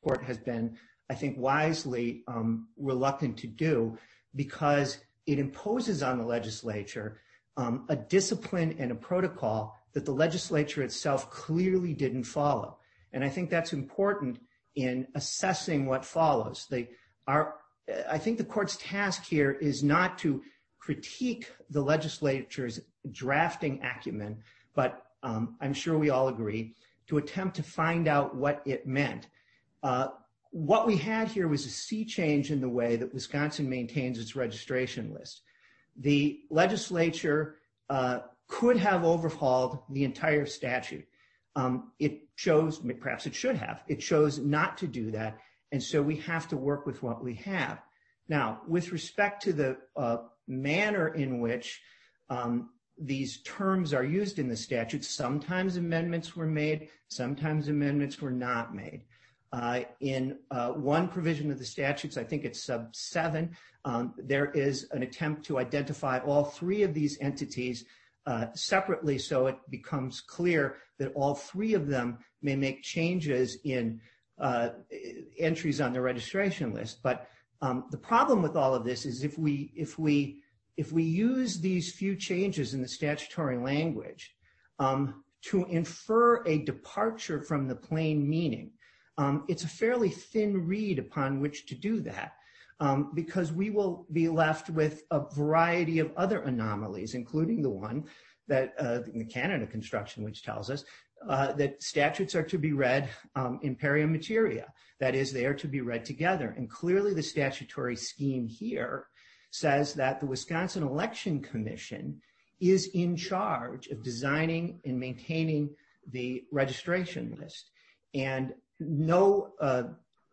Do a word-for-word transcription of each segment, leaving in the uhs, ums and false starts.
court has been, I think, wisely um, reluctant to do, because it imposes on the legislature um, a discipline and a protocol that the legislature itself clearly didn't follow. And I think that's important in assessing what follows. They are, I think the court's task here is not to critique the legislature's drafting acumen, but um, I'm sure we all agree, to attempt to find out what it meant. Uh, what we had here was a sea change in the way that Wisconsin maintains its registration list. The legislature uh, could have overhauled the entire statute. Um, it chose, perhaps it should have, it chose not to do that, and so we have to work with what we have. Now, with respect to the uh, manner in which um, these terms are used in the statute, sometimes amendments were made, sometimes amendments were not made. Uh, in uh, one provision of the statutes, I think it's sub seven, um, there is an attempt to identify all three of these entities uh, separately, so it becomes clear that all three of them may make changes in uh, entries on the registration list. But um, the problem with all of this is if we if we if we use these few changes in the statutory language um, to infer a departure from the plain meaning, um, it's a fairly thin reed upon which to do that, um, because we will be left with a variety of other anomalies, including the one that uh, in the canon of construction, which tells us uh, that statutes are to be read um, in pari materia. That is, they are to be read together. And clearly the statutory scheme here says that the Wisconsin Election Commission is in charge of designing and maintaining the registration list. And no uh,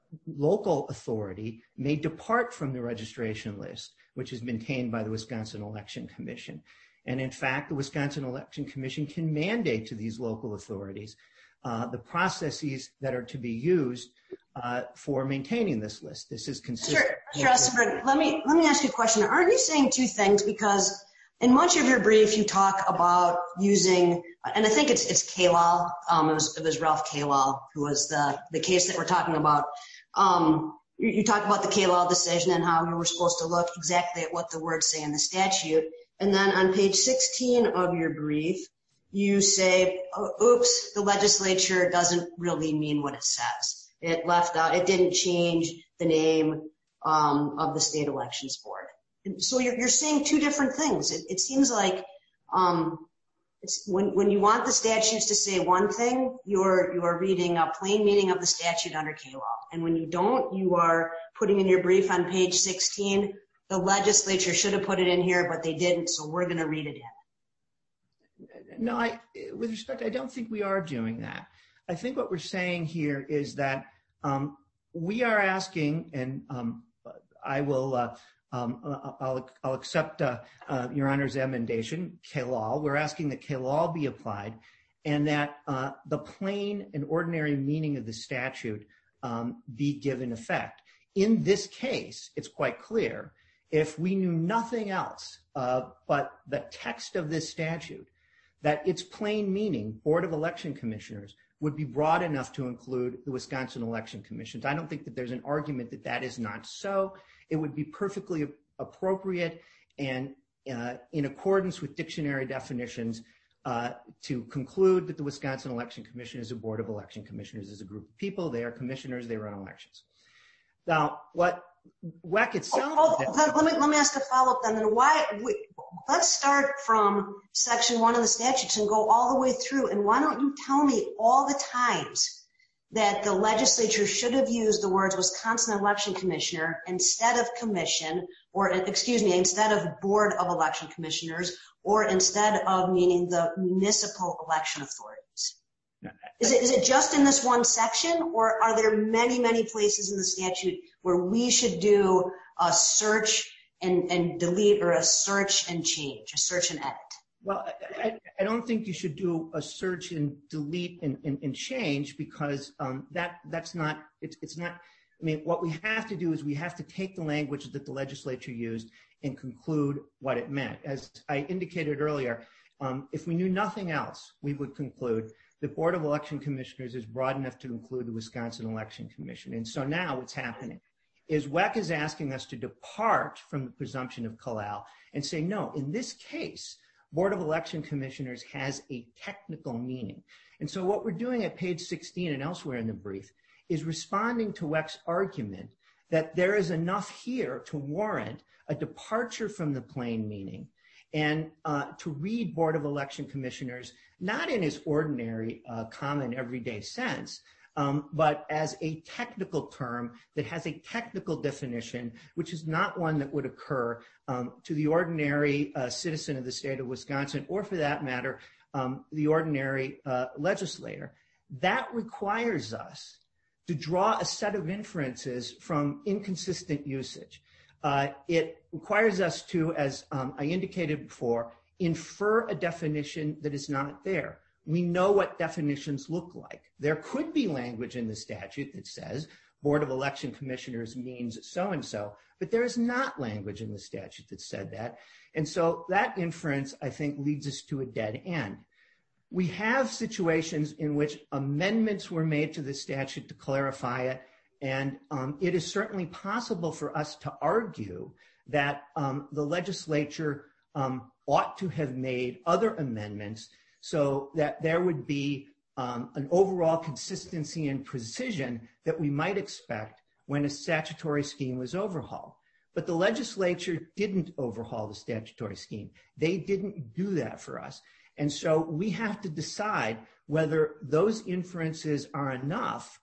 local authority may depart from the registration list, which is maintained by the Wisconsin Election Commission. And in fact, the Wisconsin Election Commission can mandate to these local authorities uh, the processes that are to be used uh, for maintaining this list. This is consistent. Sure, Mister Essenberg, let me, let me ask you a question. Aren't you saying two things? Because in much of your brief, you talk about using, and I think it's it's Kalal, um, it was, it was Ralph Kalal, who was the, the case that we're talking about. Um, you, you talk about the Kalal decision and how you were supposed to look exactly at what the words say in the statute. And then on page sixteen of your brief, you say, oh, oops, the legislature doesn't really mean what it says. It left out, it didn't change the name um, of the state elections board. And so you're, you're saying two different things. It, it seems like um, it's when, when you want the statutes to say one thing, you're, you're reading a plain meaning of the statute under Kalal. And when you don't, you are putting in your brief on page sixteen, the legislature should have put it in here, but they didn't, so we're going to read it in. No, I, with respect, I don't think we are doing that. I think what we're saying here is that um, we are asking, and um, I will, uh, um, I'll, I'll accept uh, uh, Your Honor's amendation, Kalal. We're asking that Kalal be applied, and that uh, the plain and ordinary meaning of the statute um, be given effect. In this case, it's quite clear. If we knew nothing else uh, but the text of this statute, that its plain meaning, Board of Election Commissioners, would be broad enough to include the Wisconsin Election Commissions. I don't think that there's an argument that that is not so. It would be perfectly appropriate and uh, in accordance with dictionary definitions uh, to conclude that the Wisconsin Election Commission is a Board of Election Commissioners, is a group of people. They are commissioners. They run elections. Now, what W E C itself. Oh, oh, let me let me ask a follow up then. Then why? We, let's start from section one of the statutes and go all the way through. And why don't you tell me all the times that the legislature should have used the words Wisconsin Election Commissioner instead of commission, or excuse me, instead of Board of Election Commissioners, or instead of meaning the municipal election authorities? Is it, is it just in this one section, or are there many, many places in the statute where we should do a search and, and delete, or a search and change, a search and edit? Well, I, I don't think you should do a search and delete and, and, and change, because um, that that's not, it's, it's not, I mean, what we have to do is we have to take the language that the legislature used and conclude what it meant. As I indicated earlier, um, if we knew nothing else, we would conclude the Board of Election Commissioners is broad enough to include the Wisconsin Election Commission. And so now what's happening is W E C is asking us to depart from the presumption of Kalal and say, no, in this case, Board of Election Commissioners has a technical meaning. And so what we're doing at page sixteen and elsewhere in the brief is responding to W E C's argument that there is enough here to warrant a departure from the plain meaning and uh, to read Board of Election Commissioners not in its ordinary, uh, common, everyday sense, um, but as a technical term that has a technical definition, which is not one that would occur um, to the ordinary uh, citizen of the state of Wisconsin, or for that matter, um, the ordinary uh, legislator. That requires us to draw a set of inferences from inconsistent usage. Uh, it requires us to, as um, I indicated before, infer a definition that is not there. We know what definitions look like. There could be language in the statute that says Board of Election Commissioners means so-and-so, but there is not language in the statute that said that. And so that inference, I think, leads us to a dead end. We have situations in which amendments were made to the statute to clarify it, and um, it is certainly possible for us to argue that um, the legislature um, ought to have made other amendments so that there would be um, an overall consistency and precision that we might expect when a statutory scheme was overhauled. But the legislature didn't overhaul the statutory scheme. They didn't do that for us. And so we have to decide whether those inferences are enough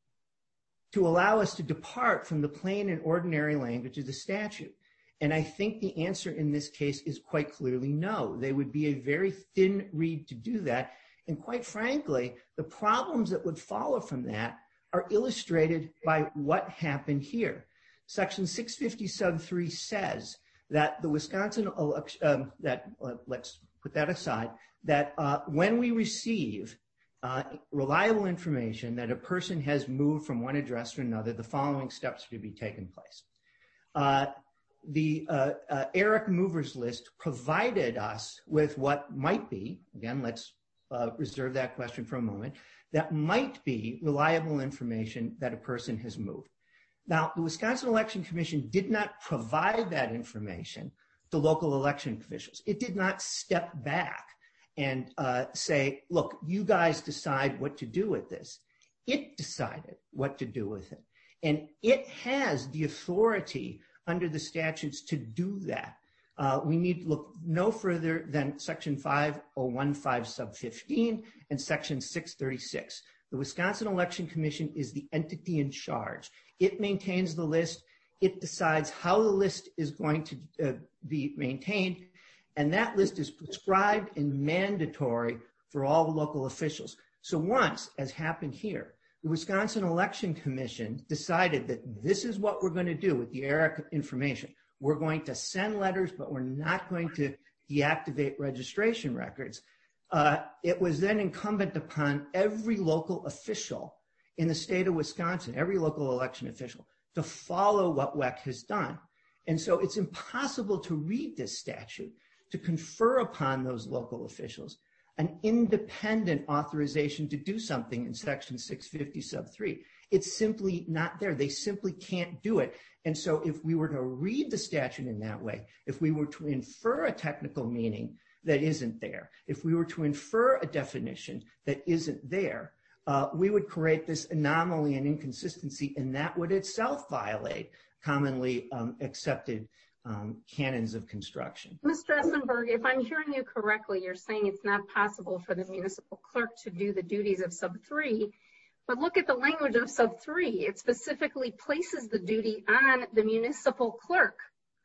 to allow us to depart from the plain and ordinary language of the statute. And I think the answer in this case is quite clearly no. They would be a very thin reed to do that. And quite frankly, the problems that would follow from that are illustrated by what happened here. Section six fifty sub three says that the Wisconsin election, um, that uh, let's put that aside, that uh, when we receive uh, reliable information that a person has moved from one address to another, the following steps are to be taken place. Uh, the uh, uh, Eric Movers List provided us with what might be, again, let's uh, reserve that question for a moment, that might be reliable information that a person has moved. Now, the Wisconsin Election Commission did not provide that information to local election officials. It did not step back and uh, say, look, you guys decide what to do with this. It decided what to do with it. And it has the authority under the statutes to do that. Uh, we need to look no further than Section five oh one five sub fifteen and Section six thirty-six. The Wisconsin Election Commission is the entity in charge. It maintains the list. It decides how the list is going to uh, be maintained, and that list is prescribed and mandatory for all local officials. So once, as happened here, the Wisconsin Election Commission decided that this is what we're going to do with the ERIC information. We're going to send letters, but we're not going to deactivate registration records. Uh, it was then incumbent upon every local official in the state of Wisconsin, every local election official, to follow what W E C has done. And so it's impossible to read this statute to confer upon those local officials an independent authorization to do something in Section six fifty sub three. It's simply not there. They simply can't do it. And so if we were to read the statute in that way, if we were to infer a technical meaning that isn't there, if we were to infer a definition that isn't there, uh, we would create this anomaly and inconsistency, and that would itself violate commonly um, accepted um, canons of construction. Mister Essenberg, if I'm hearing you correctly, you're saying it's not possible for the municipal clerk to do the duties of sub three, but look at the language of sub three. It specifically places the duty on the municipal clerk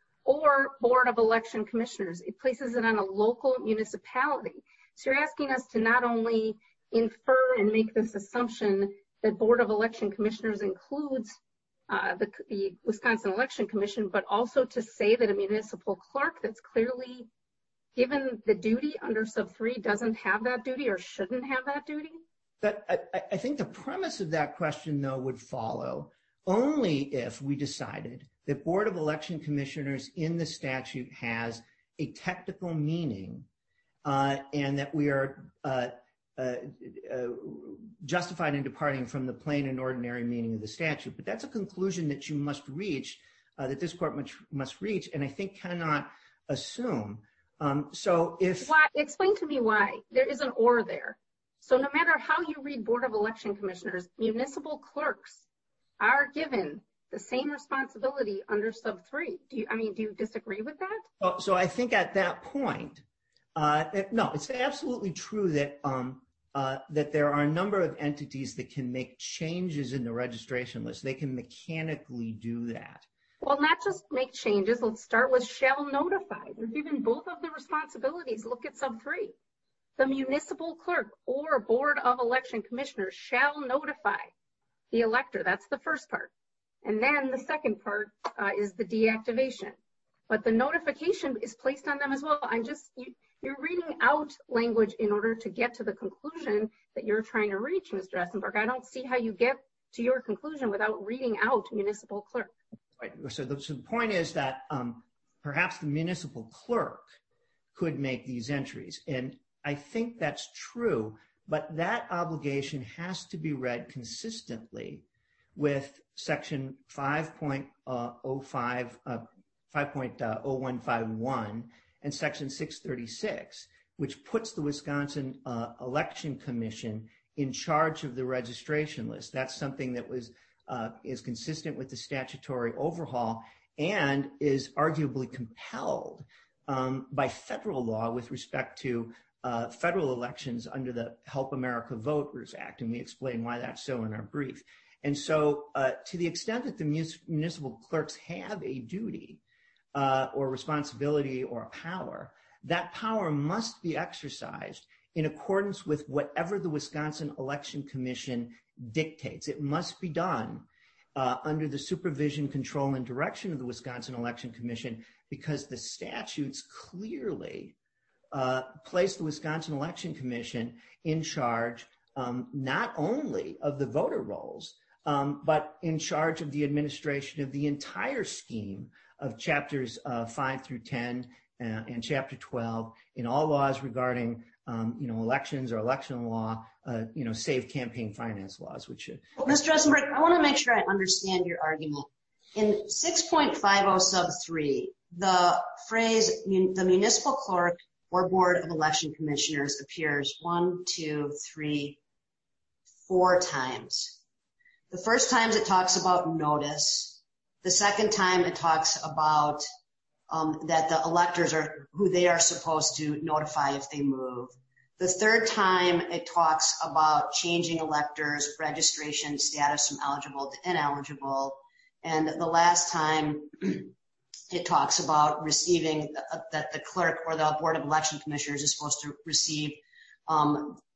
or Board of Election Commissioners. It places it on a local municipality. So you're asking us to not only infer and make this assumption that Board of Election Commissioners includes uh, the, the Wisconsin Election Commission, but also to say that a municipal clerk that's clearly given the duty under sub three doesn't have that duty or shouldn't have that duty? But I, I think the premise of that question, though, would follow only if we decided that Board of Election Commissioners in the statute has a technical meaning uh, and that we are uh, uh, uh, justified in departing from the plain and ordinary meaning of the statute. But that's a conclusion that you must reach, uh, that this court must, must reach, and I think cannot assume. Um, so if... Why, explain to me why. There is an or there. So no matter how you read Board of Election Commissioners, municipal clerks are given the same responsibility under sub three. Do you, I mean, do you disagree with that? Well, so I think at that point, uh, it, no, it's absolutely true that um, uh, that there are a number of entities that can make changes in the registration list. They can mechanically do that. Well, not just make changes. Let's start with shall notify. They're given both of the responsibilities. Look at sub three. The municipal clerk or Board of Election Commissioners shall notify the elector. That's the first part. And then the second part uh, is the deactivation. But the notification is placed on them as well. I'm just, you, you're reading out language in order to get to the conclusion that you're trying to reach, Mister Essenberg. I don't see how you get to your conclusion without reading out municipal clerk. Right. So the, so the point is that um, perhaps the municipal clerk could make these entries. And I think that's true, but that obligation has to be read consistently with section five point oh five, uh, five point oh one five one and section six thirty-six, which puts the Wisconsin uh, Election Commission in charge of the registration list. That's something that was uh, is consistent with the statutory overhaul and is arguably compelled um, by federal law with respect to uh, federal elections under the Help America Voters Act, and we explain why that's so in our brief. And so uh, to the extent that the municipal clerks have a duty uh, or responsibility or power, that power must be exercised in accordance with whatever the Wisconsin Election Commission dictates. It must be done uh, under the supervision, control, and direction of the Wisconsin Election Commission, because the statutes clearly uh, place the Wisconsin Election Commission in charge um, not only of the voter rolls, Um, but in charge of the administration of the entire scheme of chapters uh, five through ten uh, and chapter twelve in all laws regarding, um, you know, elections or election law, uh, you know, save campaign finance laws, which. Uh, well, Mister Essenberg, I want to make sure I understand your argument. In six point five oh sub three, the phrase the municipal clerk or Board of Election Commissioners appears one, two, three, four times. The first time it talks about notice. The second time it talks about um, that the electors are who they are supposed to notify if they move. The third time it talks about changing electors' registration status from eligible to ineligible. And the last time it talks about receiving uh, that the clerk or the Board of Election Commissioners is supposed to receive um,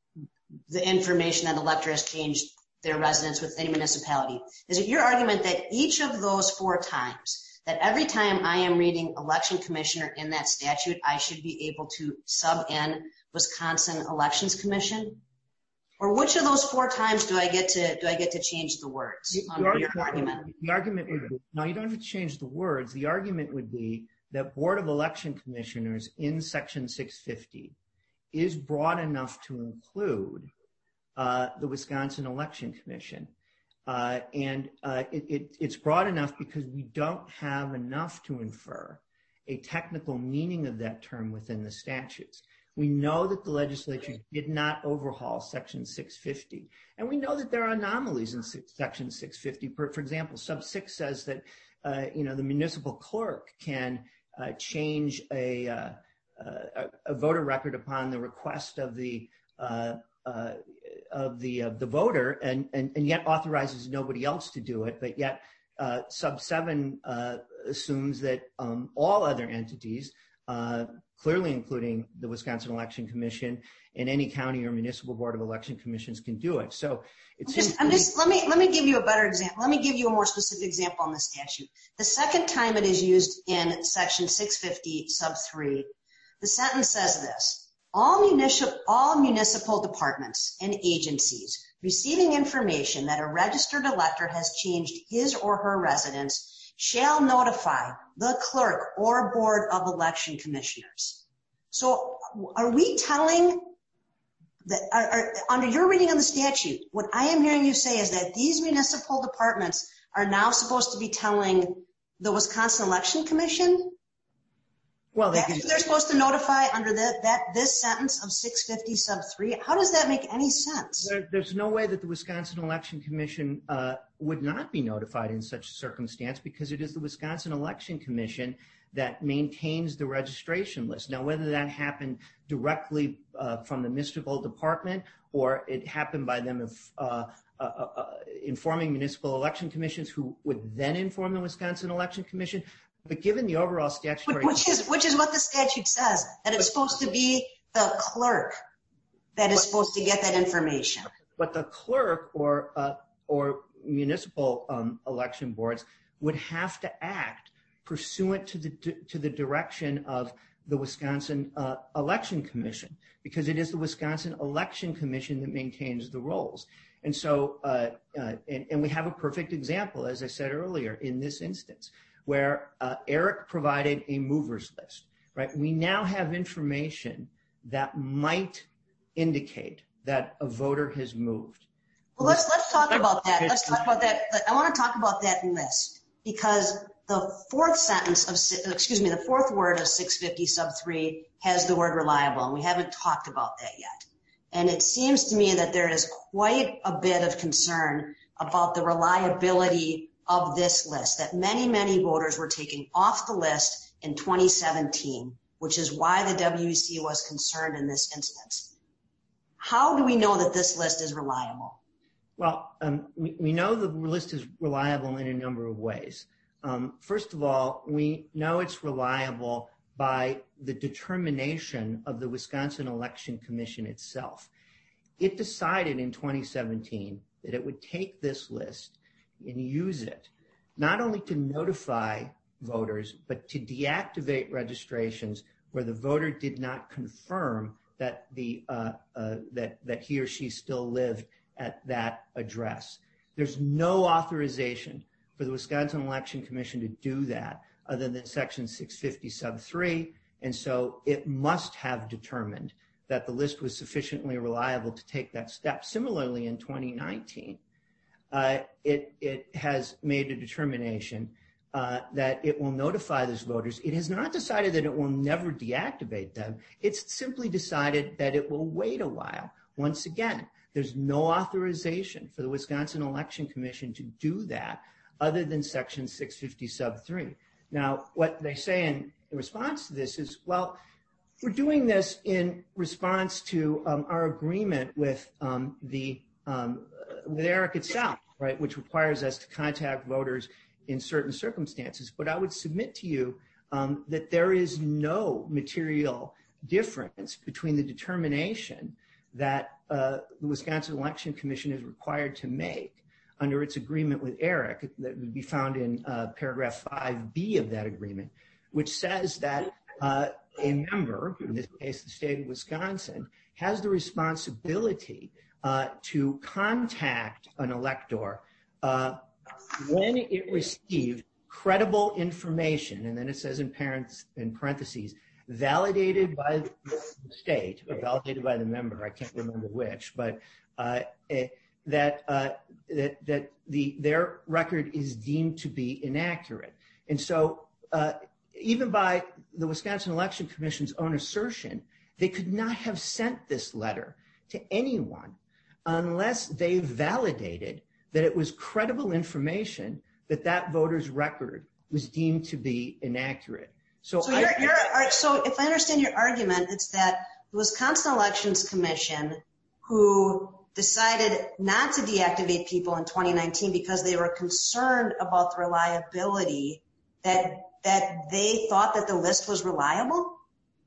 the information that the elector has changed their residence with any municipality. Is it your argument that each of those four times, that every time I am reading election commissioner in that statute, I should be able to sub in Wisconsin Elections Commission? Or which of those four times do I get to do I get to change the words? Um, the, your argument. The argument would be, no, you don't have to change the words. The argument would be that Board of Election Commissioners in section six fifty is broad enough to include Uh, the Wisconsin Election Commission. Uh, and uh, it, it, it's broad enough because we don't have enough to infer a technical meaning of that term within the statutes. We know that the legislature did not overhaul section six fifty. And we know that there are anomalies in section six fifty. For, for example, sub six says that, uh, you know, the municipal clerk can uh, change a, uh, uh, a voter record upon the request of the uh, uh, of the of the voter, and, and and yet authorizes nobody else to do it, but yet uh, sub seven uh, assumes that um, all other entities, uh, clearly including the Wisconsin Election Commission and any county or municipal Board of Election Commissions, can do it. So it's just, I'm just let me let me give you a better example. Let me give you a more specific example on the statute. The second time it is used in section six fifty sub three, the sentence says this: All municipal, all municipal departments and agencies receiving information that a registered elector has changed his or her residence shall notify the clerk or Board of Election Commissioners. So are we telling that are, are, under your reading of the statute, what I am hearing you say is that these municipal departments are now supposed to be telling the Wisconsin Election Commission? Well, they That's can, they're supposed to notify under the, that this sentence of six fifty sub three. How does that make any sense? There, there's no way that the Wisconsin Election Commission uh, would not be notified in such a circumstance, because it is the Wisconsin Election Commission that maintains the registration list. Now, whether that happened directly uh, from the municipal department or it happened by them if, uh, uh, uh, informing municipal election commissions who would then inform the Wisconsin Election Commission. But given the overall statutory... Which is, which is what the statute says, that it's supposed to be the clerk that is supposed to get that information. But the clerk or, uh, or municipal um, election boards would have to act pursuant to the to the direction of the Wisconsin uh, Election Commission, because it is the Wisconsin Election Commission that maintains the rolls. And so, uh, uh, and, and we have a perfect example, as I said earlier, in this instance, where uh, Eric provided a movers list, right? We now have information that might indicate that a voter has moved. Well, let's let's talk about that. Let's talk about that. I want to talk about that list, because the fourth sentence of, excuse me, the fourth word of six fifty sub three has the word reliable, and we haven't talked about that yet. And it seems to me that there is quite a bit of concern about the reliability of this list, that many, many voters were taken off the list in twenty seventeen, which is why the W E C was concerned in this instance. How do we know that this list is reliable? Well, um, we, we know the list is reliable in a number of ways. Um, first of all, we know it's reliable by the determination of the Wisconsin Election Commission itself. It decided in twenty seventeen that it would take this list and use it not only to notify voters, but to deactivate registrations where the voter did not confirm that the uh, uh, that that he or she still lived at that address. There's no authorization for the Wisconsin Election Commission to do that other than section six fifty sub three, and so it must have determined that the list was sufficiently reliable to take that step. Similarly, in twenty nineteen, uh, it, it has made a determination uh, that it will notify those voters. It has not decided that it will never deactivate them. It's simply decided that it will wait a while. Once again, there's no authorization for the Wisconsin Election Commission to do that other than section six fifty sub three. Now, what they say in response to this is, well, we're doing this in response to um, our agreement with um, the um, with Eric itself, right, which requires us to contact voters in certain circumstances. But I would submit to you um, that there is no material difference between the determination that uh, the Wisconsin Election Commission is required to make under its agreement with Eric, that would be found in uh, paragraph five B of that agreement, which says that uh, a member, in this case the state of Wisconsin, has the responsibility uh, to contact an elector uh, when it received credible information, and then it says in, parents, in parentheses, validated by the state, or validated by the member, I can't remember which, but uh, it, that uh, that that the their record is deemed to be inaccurate. And so uh, even by the Wisconsin Election Commission's own assertion, they could not have sent this letter to anyone unless they validated that it was credible information that that voter's record was deemed to be inaccurate. So, so, you're, you're, so if I understand your argument, it's that the Wisconsin Elections Commission, who decided not to deactivate people in twenty nineteen because they were concerned about the reliability, that that they thought that the list was reliable?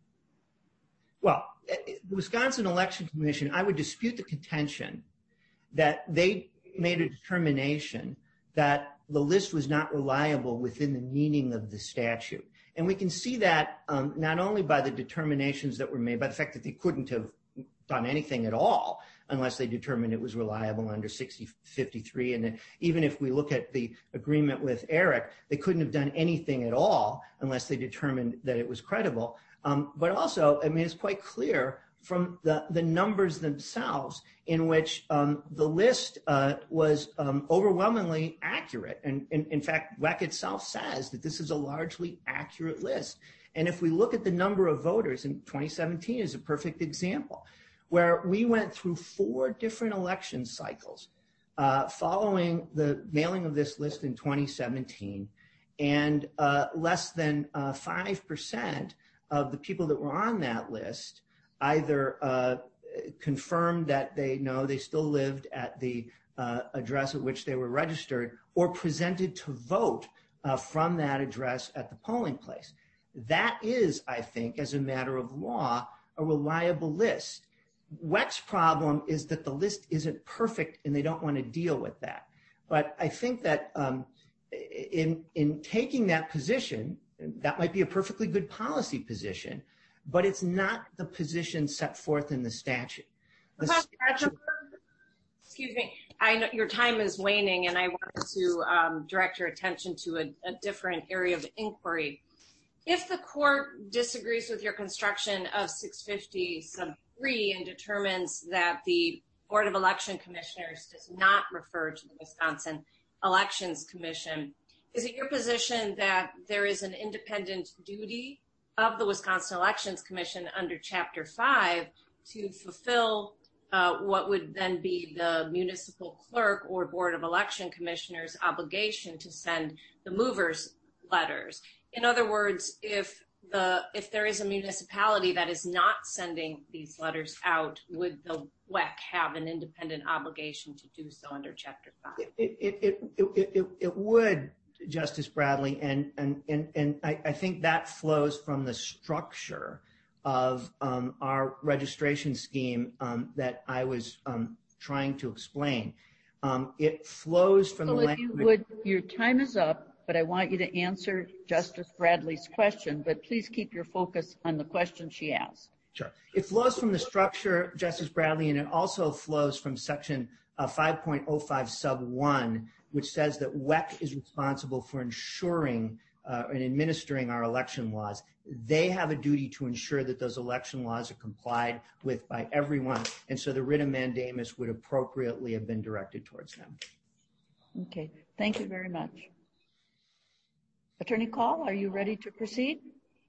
Well, the Wisconsin Election Commission, I would dispute the contention that they made a determination that the list was not reliable within the meaning of the statute. And we can see that um, not only by the determinations that were made, by the fact that they couldn't have done anything at all unless they determined it was reliable under sixty fifty-three. And even if we look at the agreement with Eric, they couldn't have done anything at all unless they determined that it was credible. Um, but also, I mean, it's quite clear from the, the numbers themselves, in which um, the list uh, was um, overwhelmingly accurate. And, and in fact, W E C itself says that this is a largely accurate list. And if we look at the number of voters in twenty seventeen is a perfect example, where we went through four different election cycles uh, following the mailing of this list in twenty seventeen, and uh, less than uh, five percent of the people that were on that list either uh, confirmed that they know they still lived at the uh, address at which they were registered, or presented to vote uh, from that address at the polling place. That is, I think, as a matter of law, a reliable list. W E C's problem is that the list isn't perfect and they don't want to deal with that. But I think that um, in, in taking that position, that might be a perfectly good policy position, but it's not the position set forth in the statute. The statute Excuse me, I know your time is waning, and I wanted to um, direct your attention to a, a different area of inquiry. If the court disagrees with your construction of six fifty sub three and determines that the Board of Election Commissioners does not refer to the Wisconsin Elections Commission, is it your position that there is an independent duty of the Wisconsin Elections Commission under Chapter five to fulfill uh, what would then be the municipal clerk or Board of Election Commissioners' obligation to send the movers letters? In other words, if the if there is a municipality that is not sending these letters out, would the W E C have an independent obligation to do so under Chapter five? It, it, it, it, it, it would, Justice Bradley, and, and, and, and I, I think that flows from the structure of um, our registration scheme um, that I was um, trying to explain. Um, it flows from so the if language. You would, your time is up, but I want you to answer Justice Bradley's question, but please keep your focus on the question she asked. Sure. It flows from the structure, Justice Bradley, and it also flows from section uh, five point oh five sub one, which says that W E C is responsible for ensuring uh, and administering our election laws. They have a duty to ensure that those election laws are complied with by everyone, and so the writ of mandamus would appropriately have been directed towards them. Okay, thank you very much. Attorney Call, are you ready to proceed?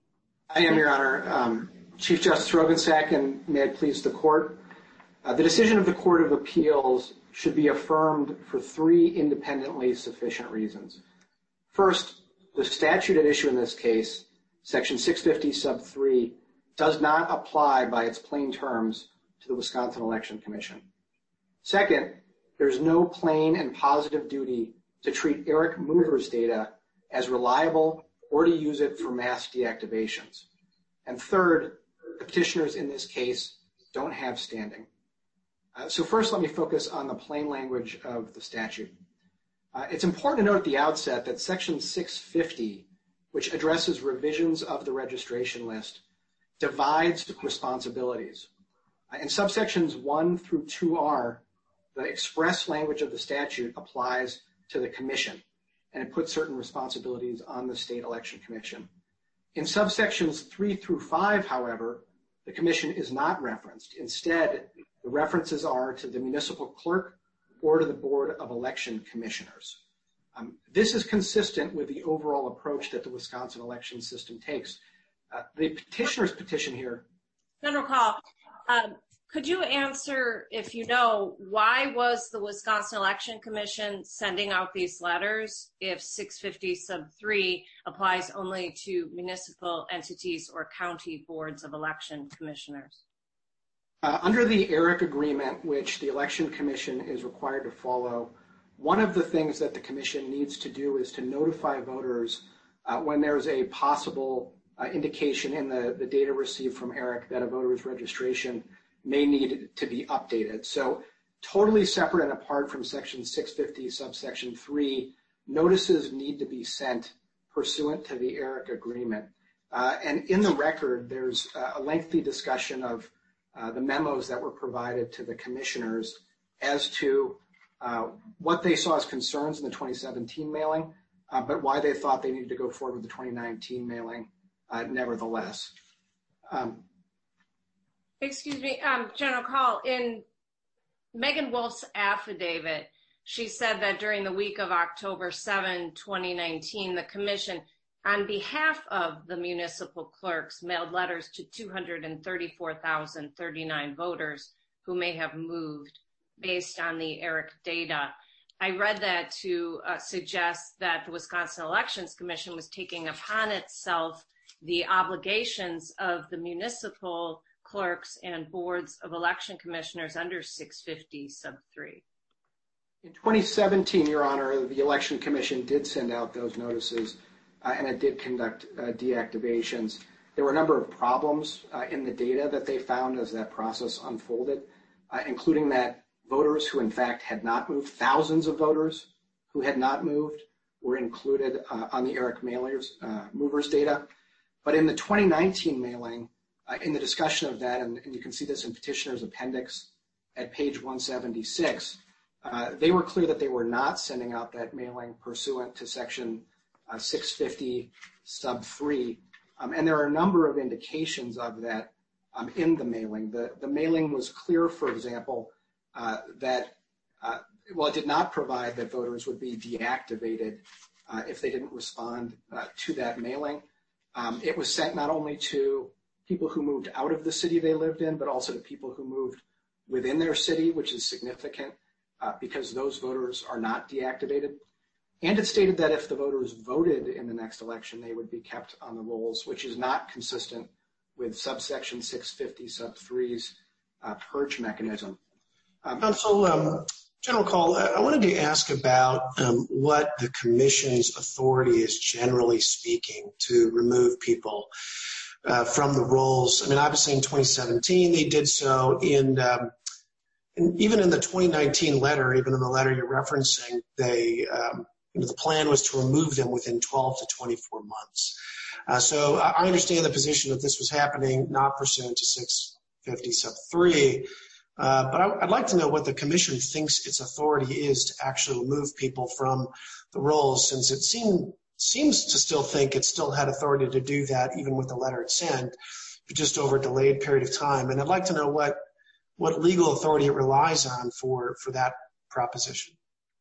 I am, Your Honor. Um, Chief Justice Rogensack, and may it please the court. Uh, the decision of the Court of Appeals should be affirmed for three independently sufficient reasons. First, the statute at issue in this case, section six fifty sub three, does not apply by its plain terms to the Wisconsin Election Commission. Second, there's no plain and positive duty to treat Eric Mover's data as reliable or to use it for mass deactivations. And third, the petitioners in this case don't have standing. Uh, so first, let me focus on the plain language of the statute. Uh, it's important to note at the outset that section six fifty, which addresses revisions of the registration list, divides responsibilities. Uh, in subsections one through two R, the express language of the statute applies to the commission, and it puts certain responsibilities on the state election commission. In subsections three through five, however, the commission is not referenced. Instead, the references are to the municipal clerk or to the Board of Election Commissioners. Um, this is consistent with the overall approach that the Wisconsin election system takes. Uh, the petitioner's petition here. General Call, um, could you answer, if you know, why was the Wisconsin Election Commission sending out these letters if six fifty sub three applies only to municipal entities or county boards of election commissioners? Uh, under the ERIC agreement, which the Election Commission is required to follow, one of the things that the commission needs to do is to notify voters uh, when there's a possible uh, indication in the, the data received from ERIC that a voter's registration may need to be updated. So totally separate and apart from section six fifty subsection three, notices need to be sent pursuant to the ERIC agreement. Uh, and in the record, there's uh, a lengthy discussion of uh, the memos that were provided to the commissioners as to uh, what they saw as concerns in the twenty seventeen mailing, uh, but why they thought they needed to go forward with the twenty nineteen mailing uh, nevertheless. Um, Excuse me, um, General Call, in Megan Wolf's affidavit, she said that during the week of October seventh, twenty nineteen, the commission, on behalf of the municipal clerks, mailed letters to two hundred thirty-four thousand thirty-nine voters who may have moved based on the E R I C data. I read that to uh, suggest that the Wisconsin Elections Commission was taking upon itself the obligations of the municipal clerks and boards of election commissioners under six fifty sub three. In twenty seventeen, Your Honor, the Election Commission did send out those notices uh, and it did conduct uh, deactivations. There were a number of problems uh, in the data that they found as that process unfolded, uh, including that voters who in fact had not moved, thousands of voters who had not moved were included uh, on the E R I C mailers, uh, movers data. But in the twenty nineteen mailing, uh, in the discussion of that, and, and you can see this in Petitioner's Appendix at page one seventy-six, uh, they were clear that they were not sending out that mailing pursuant to section uh, six fifty sub three. Um, and there are a number of indications of that um, in the mailing. The, the mailing was clear, for example, uh, that, uh, well, it did not provide that voters would be deactivated uh, if they didn't respond uh, to that mailing. Um, it was sent not only to people who moved out of the city they lived in, but also to people who moved within their city, which is significant uh, because those voters are not deactivated. And it stated that if the voters voted in the next election, they would be kept on the rolls, which is not consistent with subsection six fifty sub three's uh, purge mechanism. Um, Council, um, General Call, I wanted to ask about um, what the Commission's authority is, generally speaking, to remove people uh, from the rolls. I mean, obviously in twenty seventeen, they did so. In, um, in even in the twenty nineteen letter, even in the letter you're referencing, they um, you know, the plan was to remove them within twelve to twenty-four months. Uh, so I understand the position that this was happening not pursuant to six fifty sub three. Uh, but I, I'd like to know what the Commission thinks its authority is to actually remove people from the rolls, since it seem, seems to still think it still had authority to do that, even with the letter it sent, but just over a delayed period of time. And I'd like to know what, what legal authority it relies on for, for that proposition.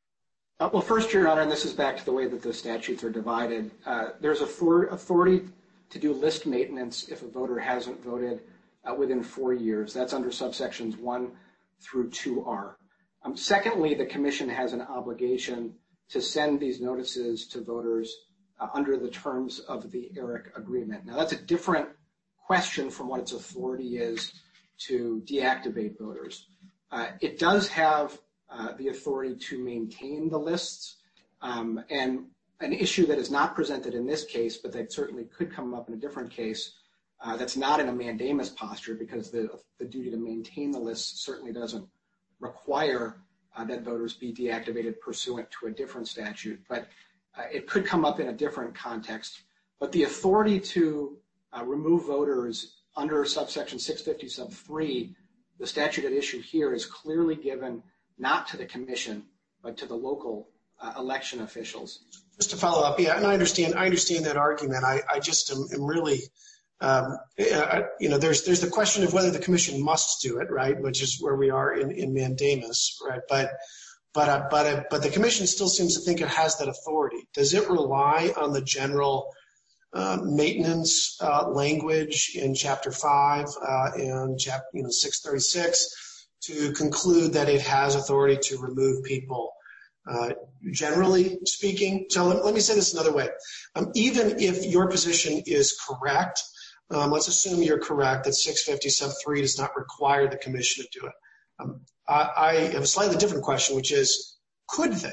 Uh, well, first, Your Honor, and this is back to the way that the statutes are divided, uh, there's authority to do list maintenance if a voter hasn't voted Uh, within four years. That's under subsections one through two R. Um, secondly, the Commission has an obligation to send these notices to voters uh, under the terms of the E R I C agreement. Now, that's a different question from what its authority is to deactivate voters. Uh, it does have uh, the authority to maintain the lists, um, and an issue that is not presented in this case, but that certainly could come up in a different case, Uh, that's not in a mandamus posture, because the, the duty to maintain the list certainly doesn't require uh, that voters be deactivated pursuant to a different statute. But uh, it could come up in a different context. But the authority to uh, remove voters under subsection six fifty sub three, the statute at issue here, is clearly given not to the Commission, but to the local uh, election officials. Just to follow up, yeah, and I understand, I understand that argument. I, I just am, am really Um, you know, there's there's the question of whether the Commission must do it, right, which is where we are in, in mandamus, right? But but uh, but uh, but the Commission still seems to think it has that authority. Does it rely on the general uh, maintenance uh, language in Chapter Five uh, and chap you know six thirty-six to conclude that it has authority to remove people? Uh, generally speaking, so let, let me say this another way. Um, even if your position is correct. Um, let's assume you're correct that six fifty sub three does not require the Commission to do it. Um, I, I have a slightly different question, which is, could they?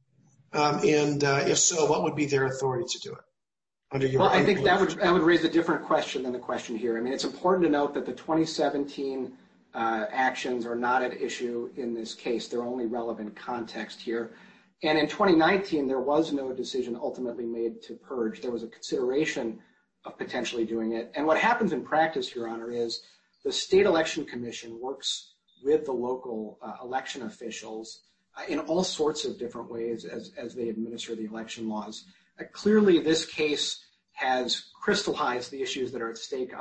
Um, and uh, if so, what would be their authority to do it? Under your well, I think that would, that would raise a different question than the question here. I mean, it's important to note that the twenty seventeen uh, actions are not at issue in this case. They're only relevant context here. And in twenty nineteen, there was no decision ultimately made to purge. There was a consideration of potentially doing it. And what happens in practice, Your Honor, is the State Election Commission works with the local uh, election officials uh, in all sorts of different ways as, as they administer the election laws. Uh, clearly, this case has crystallized the issues that are at stake under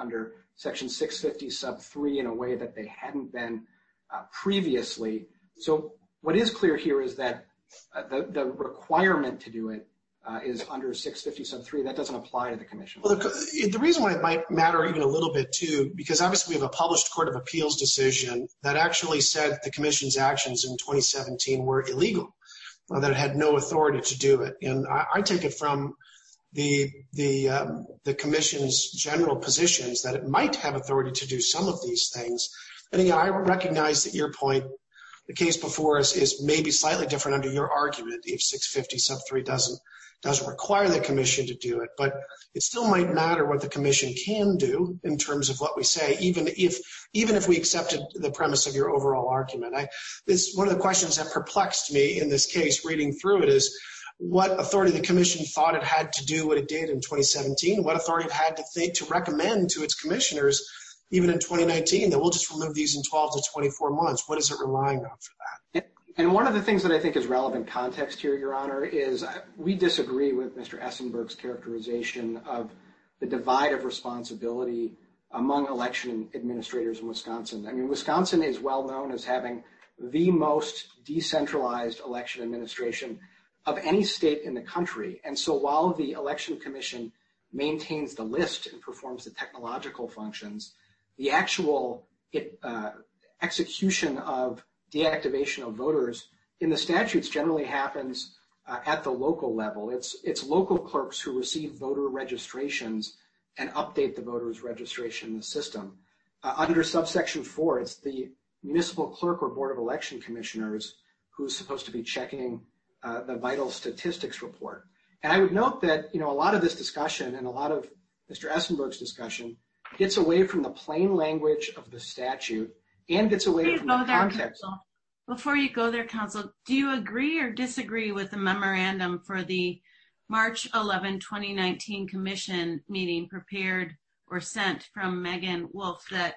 section six fifty sub three in a way that they hadn't been uh, previously. So what is clear here is that uh, the, the requirement to do it uh, is under six fifty sub three. That doesn't apply to the commission. Well, the, the reason why it might matter even a little bit too, because obviously we have a published Court of Appeals decision that actually said the commission's actions in twenty seventeen were illegal, uh, that it had no authority to do it. And I, I take it from the the um, the commission's general positions that it might have authority to do some of these things. And again, I recognize that your point, the case before us, is maybe slightly different under your argument if six fifty sub three doesn't doesn't require the commission to do it, but it still might matter what the commission can do in terms of what we say, even if even if we accepted the premise of your overall argument. I, this one of the questions that perplexed me in this case, reading through it, is what authority the commission thought it had to do what it did in twenty seventeen, what authority it had to think to recommend to its commissioners even in twenty nineteen that we'll just remove these in twelve to twenty-four months. What is it relying on for that? And one of the things that I think is relevant context here, Your Honor, is we disagree with Mister Essenberg's characterization of the divide of responsibility among election administrators in Wisconsin. I mean, Wisconsin is well known as having the most decentralized election administration of any state in the country. And so while the Election Commission maintains the list and performs the technological functions, the actual it, uh, execution of deactivation of voters in the statutes generally happens uh, at the local level. It's, it's local clerks who receive voter registrations and update the voters' registration in the system. Uh, under subsection four, it's the municipal clerk or board of election commissioners who's supposed to be checking uh, the vital statistics report. And I would note that, you know, a lot of this discussion and a lot of Mister Essenberg's discussion gets away from the plain language of the statute and gets away from the context. Before you go there, Counsel, do you agree or disagree with the memorandum for the March eleventh, twenty nineteen commission meeting prepared or sent from Megan Wolf that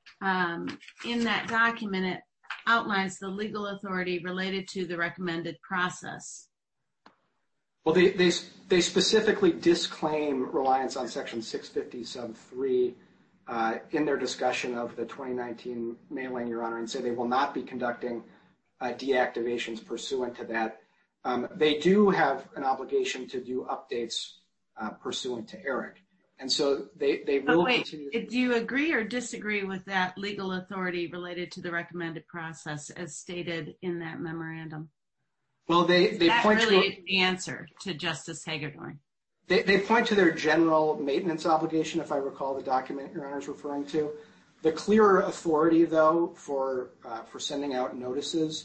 um, in that document it outlines the legal authority related to the recommended process? Well, they, they, they specifically disclaim reliance on section six fifty sub three uh, in their discussion of the twenty nineteen mailing, Your Honor, and say they will not be conducting uh, deactivations pursuant to that. Um, they do have an obligation to do updates uh, pursuant to ERIC. And so they, they will wait, continue. Do you agree or disagree with that legal authority related to the recommended process as stated in that memorandum? Well, they, they that point really to is the answer to Justice Hagedorn. They, they point to their general maintenance obligation, if I recall the document Your Honor is referring to. The clearer authority, though, for uh, for sending out notices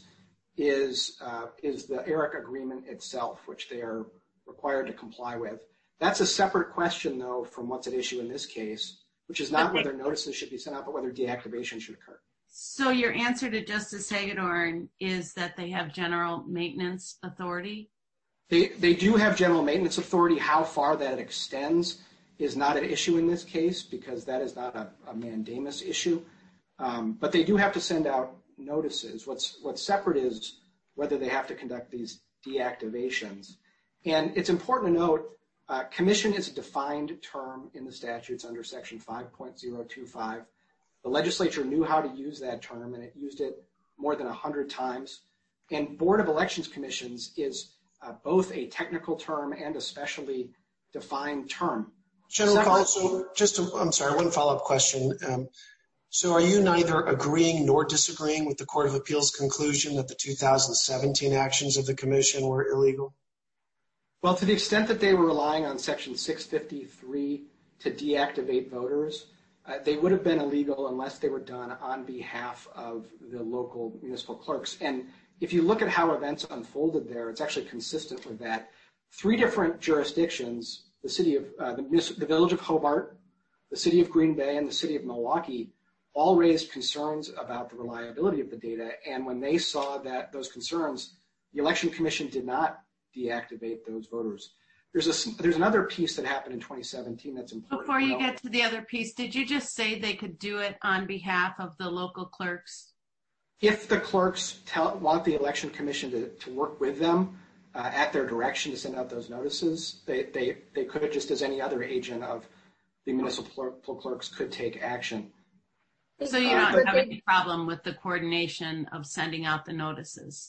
is uh, is the ERIC agreement itself, which they are required to comply with. That's a separate question, though, from what's at issue in this case, which is not whether notices should be sent out, but whether deactivation should occur. So your answer to Justice Hagedorn is that they have general maintenance authority? They, they do have general maintenance authority. How far that extends is not an issue in this case because that is not a, a mandamus issue. Um, but they do have to send out notices. What's, what's separate is whether they have to conduct these deactivations. And it's important to note, uh, commission is a defined term in the statutes under section five point oh two five. The legislature knew how to use that term, and it used it more than one hundred times. And Board of Elections Commissions is uh, both a technical term and a specially defined term. General Counsel, just to, I'm sorry, one follow-up question. Um, so are you neither agreeing nor disagreeing with the Court of Appeals conclusion that the two thousand seventeen actions of the commission were illegal? Well, to the extent that they were relying on section six fifty-three to deactivate voters, Uh, they would have been illegal unless they were done on behalf of the local municipal clerks. And if you look at how events unfolded there, it's actually consistent with that. Three different jurisdictions, the city of, uh, the, the village of Hobart, the city of Green Bay, and the city of Milwaukee, all raised concerns about the reliability of the data. And when they saw that those concerns, the Election Commission did not deactivate those voters. There's a, there's another piece that happened in twenty seventeen that's important. Before you get to the other piece, did you just say they could do it on behalf of the local clerks? If the clerks tell, want the Election Commission to, to work with them uh, at their direction to send out those notices, they, they, they could, just as any other agent of the municipal clerks could take action. So you don't have any problem with the coordination of sending out the notices?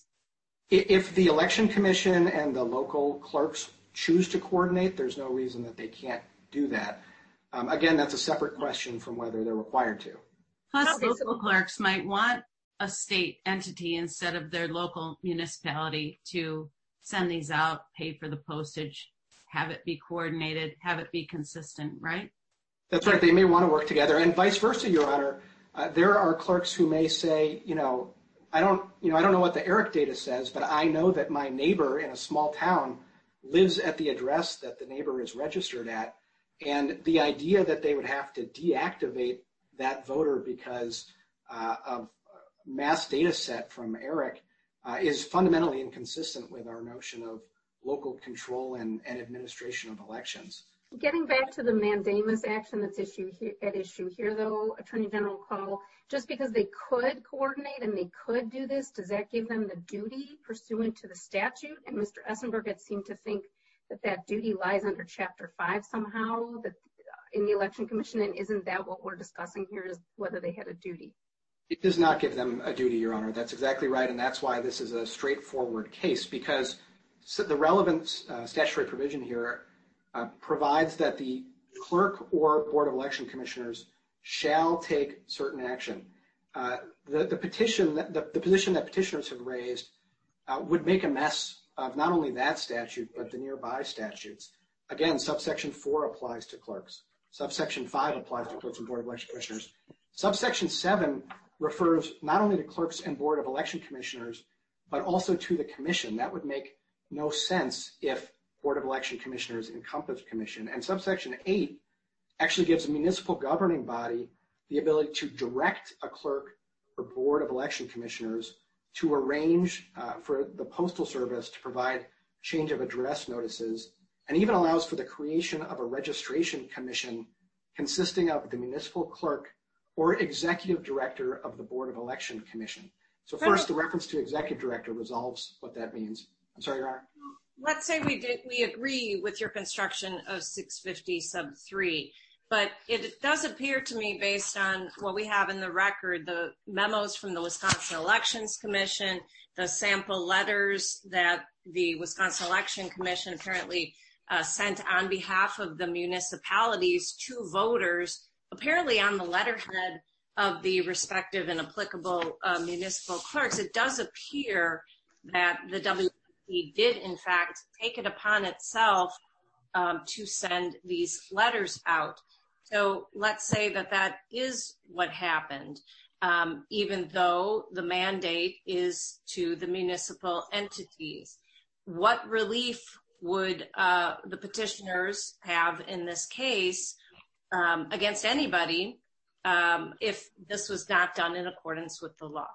If the election commission and the local clerks choose to coordinate, there's no reason that they can't do that. Um, again, that's a separate question from whether they're required to. Plus, local clerks might want a state entity instead of their local municipality to send these out, pay for the postage, have it be coordinated, have it be consistent, right? That's right. They may want to work together, and vice versa, Your Honor. Uh, there are clerks who may say, you know, I don't, you know, I don't know what the ERIC data says, but I know that my neighbor in a small town lives at the address that the neighbor is registered at, and the idea that they would have to deactivate that voter because uh, of mass data set from ERIC uh, is fundamentally inconsistent with our notion of local control and, and administration of elections. Getting back to the mandamus action that's issue here, at issue here, though, Attorney General Call, just because they could coordinate and they could do this, does that give them the duty pursuant to the statute? And Mister Essenberg had seemed to think that that duty lies under Chapter five somehow, that in the Election Commission, and isn't that what we're discussing here, is whether they had a duty? It does not give them a duty, Your Honor. That's exactly right, and that's why this is a straightforward case, because the relevant uh, statutory provision here uh, provides that the clerk or Board of Election Commissioners shall take certain action. Uh, the, the petition, that, the, the position that petitioners have raised uh, would make a mess of not only that statute, but the nearby statutes. Again, subsection four applies to clerks. Subsection five applies to clerks and Board of Election Commissioners. Subsection seven refers not only to clerks and Board of Election Commissioners, but also to the commission. That would make no sense if Board of Election Commissioners encompass commission. And subsection eight actually gives a municipal governing body the ability to direct a clerk or Board of Election Commissioners to arrange uh, for the Postal Service to provide change of address notices, and even allows for the creation of a registration commission consisting of the municipal clerk or executive director of the Board of Election Commission. So first, the reference to executive director resolves what that means. I'm sorry, Your Honor. Let's say we did, we agree with your construction of six fifty sub three, but it does appear to me, based on what we have in the record, the memos from the Wisconsin Elections Commission, the sample letters that the Wisconsin Election Commission apparently uh, sent on behalf of the municipalities to voters, apparently on the letterhead of the respective and applicable uh, municipal clerks. It does appear that the W C did, in fact, take it upon itself um, to send these letters out. So let's say that that is what happened, um, even though the mandate is to the municipal entities. What relief would uh, the petitioners have in this case um, against anybody um, if this was not done in accordance with the law?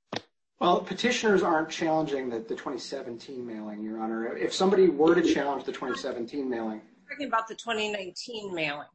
Well, petitioners aren't challenging the, the twenty seventeen mailing, Your Honor. If somebody were to challenge the twenty seventeen mailing. I'm talking about the twenty nineteen mailing.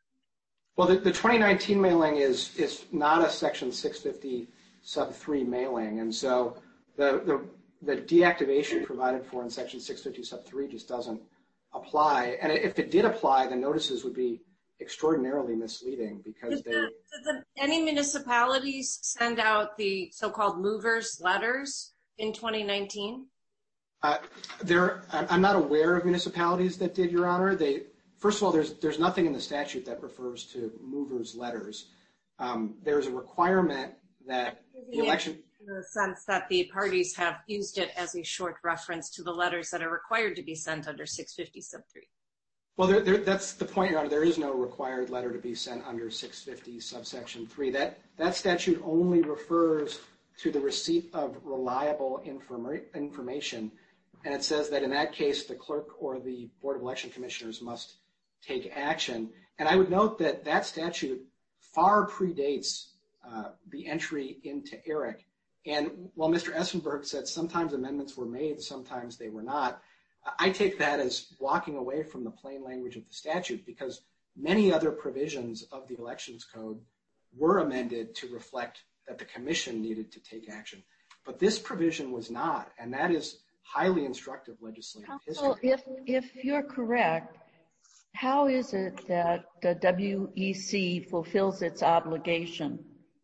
Well, the, the twenty nineteen mailing is is not a section six fifty sub three mailing. And so the, the, the deactivation provided for in section six fifty sub three just doesn't apply. And if it did apply, the notices would be extraordinarily misleading because did they... The, did the, any municipalities send out the so-called movers letters in twenty nineteen? Uh, there, I'm not aware of municipalities that did, Your Honor. They, first of all, there's there's nothing in the statute that refers to movers letters. Um, there's a requirement that the election... In the sense that the parties have used it as a short reference to the letters that are required to be sent under six fifty sub three. Well, there, there, that's the point, Your Honor. There is no required letter to be sent under six fifty subsection three. That, that statute only refers to the receipt of reliable informa- information. And it says that in that case, the clerk or the Board of Election Commissioners must take action. And I would note that that statute far predates uh, the entry into ERIC. And while Mister Essenberg said sometimes amendments were made, sometimes they were not, I take that as walking away from the plain language of the statute because many other provisions of the Elections Code were amended to reflect that the Commission needed to take action. But this provision was not, and that is highly instructive legislative history. So if, if you're correct, how is it that the W E C fulfills its obligation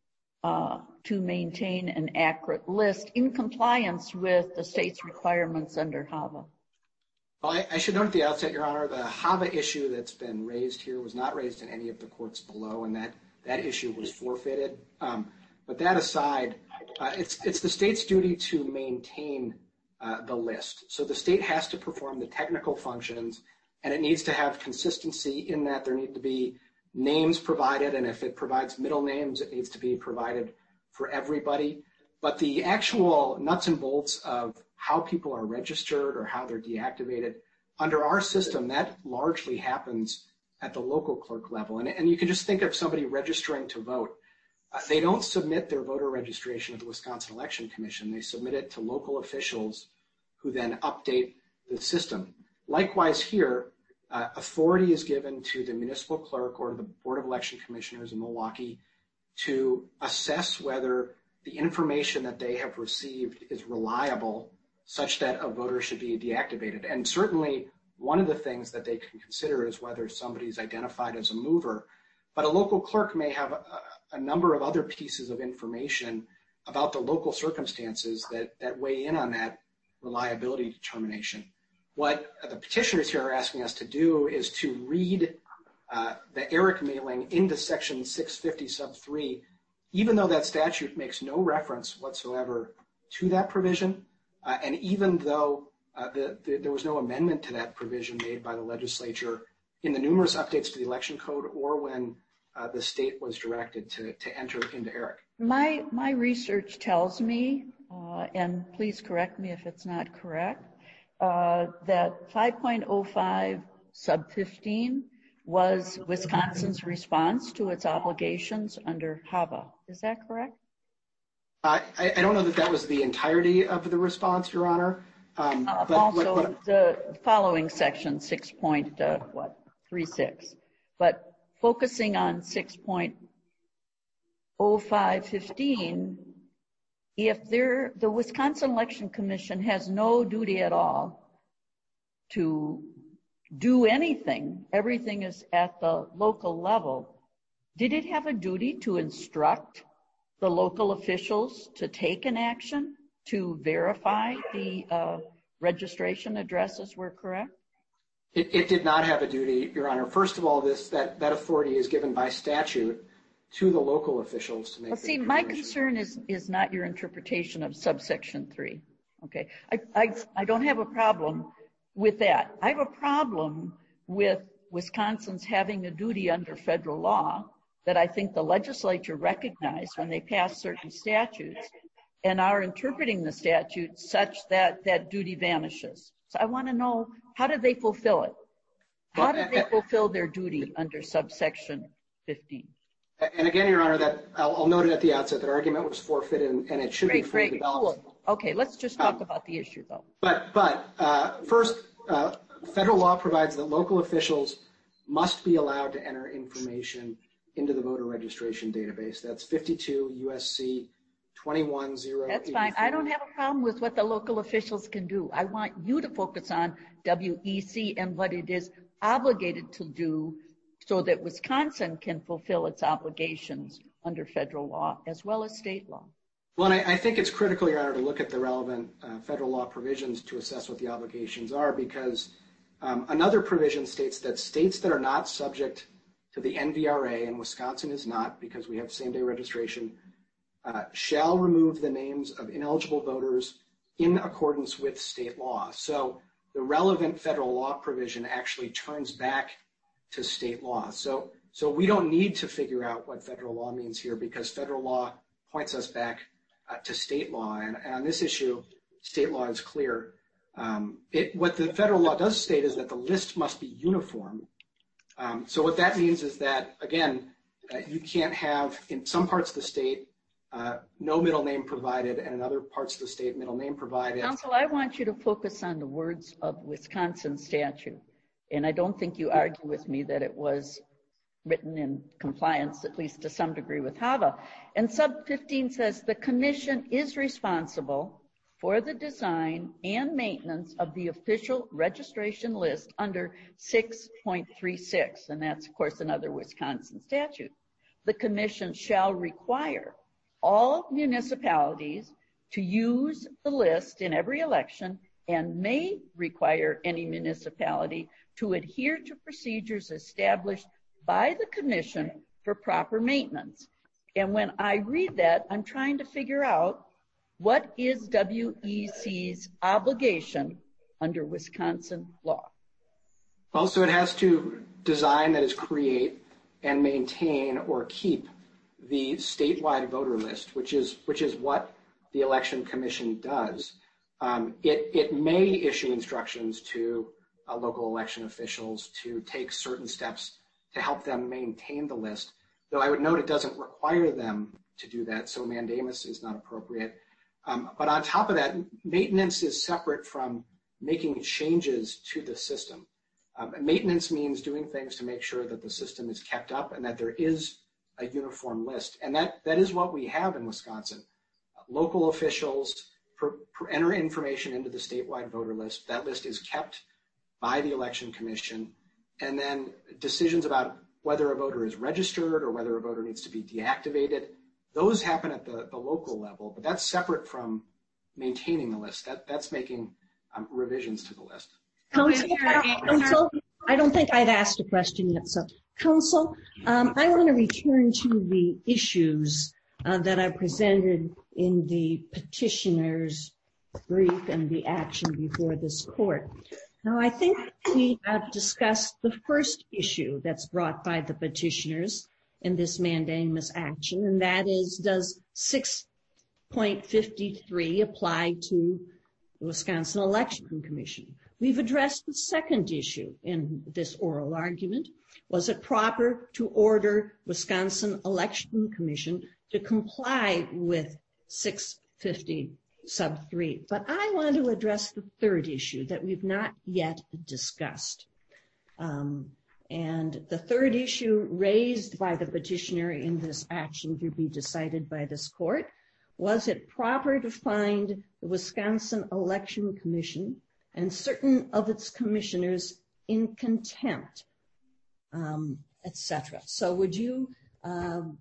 uh, to maintain an accurate list in compliance with the state's requirements under HAVA? Well, I, I should note at the outset, Your Honor, the HAVA issue that's been raised here was not raised in any of the courts below, and that, that issue was forfeited. Um, but that aside, uh, it's, it's the state's duty to maintain uh, the list. So the state has to perform the technical functions, and it needs to have consistency in that there need to be names provided, and if it provides middle names, it needs to be provided for everybody. But the actual nuts and bolts of how people are registered or how they're deactivated, under our system, that largely happens at the local clerk level. And, and you can just think of somebody registering to vote. Uh, they don't submit their voter registration to the Wisconsin Election Commission. They submit it to local officials who then update the system. Likewise here, uh, authority is given to the municipal clerk or the Board of Election Commissioners in Milwaukee to assess whether the information that they have received is reliable such that a voter should be deactivated. And certainly one of the things that they can consider is whether somebody is identified as a mover. But a local clerk may have a, a number of other pieces of information about the local circumstances that, that weigh in on that reliability determination. What the petitioners here are asking us to do is to read uh, the ERIC mailing into section six fifty sub three, even though that statute makes no reference whatsoever to that provision. Uh, and even though uh, the, the, there was no amendment to that provision made by the legislature in the numerous updates to the election code or when uh, the state was directed to, to enter into ERIC. My, my research tells me, uh, and please correct me if it's not correct, uh, that five point oh five sub fifteen was Wisconsin's response to its obligations under HAVA. Is that correct? I, I don't know that that was the entirety of the response, Your Honor. Um, uh, but also, what, what, the following section, six point uh, what three six, but focusing on six point oh five fifteen, if there, the Wisconsin Election Commission has no duty at all to do anything, everything is at the local level. Did it have a duty to instruct the local officials to take an action to verify the uh, registration addresses were correct? It, it did not have a duty, Your Honor. First of all, this that, that authority is given by statute to the local officials to make. Well, see, my concern is is not your interpretation of subsection three. Okay, I, I I don't have a problem with that. I have a problem with Wisconsin's having a duty under federal law that I think the legislature recognized when they passed certain statutes and are interpreting the statute such that that duty vanishes. So I want to know, how did they fulfill it? How did they fulfill their duty under subsection fifteen? And again, Your Honor, that I'll, I'll note it at the outset that argument was forfeited and, and it should great, be fully great, developed. Cool. Okay, let's just talk um, about the issue though. But, but uh, first, uh, federal law provides that local officials must be allowed to enter information into the voter registration database. That's fifty-two U S C twenty-one oh. That's fine. I don't have a problem with what the local officials can do. I want you to focus on W E C and what it is obligated to do so that Wisconsin can fulfill its obligations under federal law as well as state law. Well, and I, I think it's critical, Your Honor, to look at the relevant uh, federal law provisions to assess what the obligations are, because um, another provision states that states that are not subject to the N V R A, and Wisconsin is not because we have same-day registration, uh, shall remove the names of ineligible voters in accordance with state law. So the relevant federal law provision actually turns back to state law. So, so we don't need to figure out what federal law means here because federal law points us back uh, to state law. And, and on this issue, state law is clear. Um, it, what the federal law does state is that the list must be uniform. Um, so what that means is that, again, uh, you can't have in some parts of the state uh, no middle name provided and in other parts of the state middle name provided. Counsel, I want you to focus on the words of Wisconsin statute. And I don't think you argue with me that it was written in compliance, at least to some degree, with HAVA. And sub fifteen says the commission is responsible for the design and maintenance of the official registration list under six point three six, and that's, of course, another Wisconsin statute. The commission shall require all municipalities to use the list in every election and may require any municipality to adhere to procedures established by the commission for proper maintenance. And when I read that, I'm trying to figure out what is W E C's obligation under Wisconsin law? Well, so it has to design, that is, create and maintain or keep the statewide voter list, which is which is what the Election Commission does. Um, it, it may issue instructions to uh, local election officials to take certain steps to help them maintain the list, though I would note it doesn't require them to do that, so mandamus is not appropriate. Um, but on top of that, maintenance is separate from making changes to the system. Um, maintenance means doing things to make sure that the system is kept up and that there is a uniform list. And that, that is what we have in Wisconsin. Uh, local officials per, per enter information into the statewide voter list. That list is kept by the Election Commission. And then decisions about whether a voter is registered or whether a voter needs to be deactivated, those happen at the, the local level, but that's separate from maintaining the list. That, that's making um, revisions to the list. Council, Council, I don't think I've asked a question yet. So, Council, um, I want to return to the issues uh, that I presented in the petitioner's brief and the action before this court. Now, I think we have discussed the first issue that's brought by the petitioners in this mandamus action, and that is, does six point five three apply to the Wisconsin Election Commission? We've addressed the second issue in this oral argument. Was it proper to order Wisconsin Election Commission to comply with six fifty sub three? But I want to address the third issue that we've not yet discussed. Um, and the third issue raised by the petitioner in this action to be decided by this court, was it proper to find the Wisconsin Election Commission and certain of its commissioners in contempt, um, et cetera? So would you um,